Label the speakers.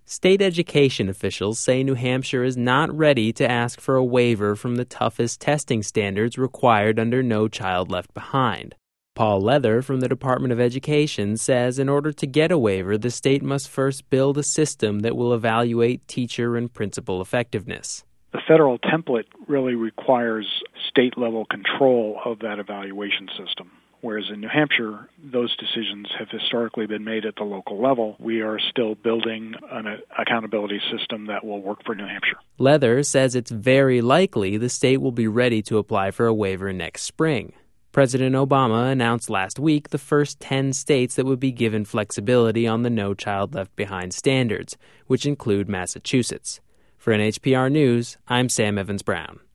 Speaker 1: State education officials say New Hampshire is not ready to ask for a waiver from the toughest testing standards required under No Child Left Behind. Paul Leather from the Department of Education says in order to get a waiver, the state must first build a system that will evaluate teacher and principal effectiveness.
Speaker 2: The federal template really requires state-level control of that evaluation system. Whereas in New Hampshire, those decisions have historically been made at the local level. We are still building an accountability system that will work for New Hampshire.
Speaker 1: Leather says it's very likely the state will be ready to apply for a waiver next spring. President Obama announced last week the first 10 states that would be given flexibility on the No Child Left Behind standards, which include Massachusetts. For NHPR News, I'm Sam Evans-Brown.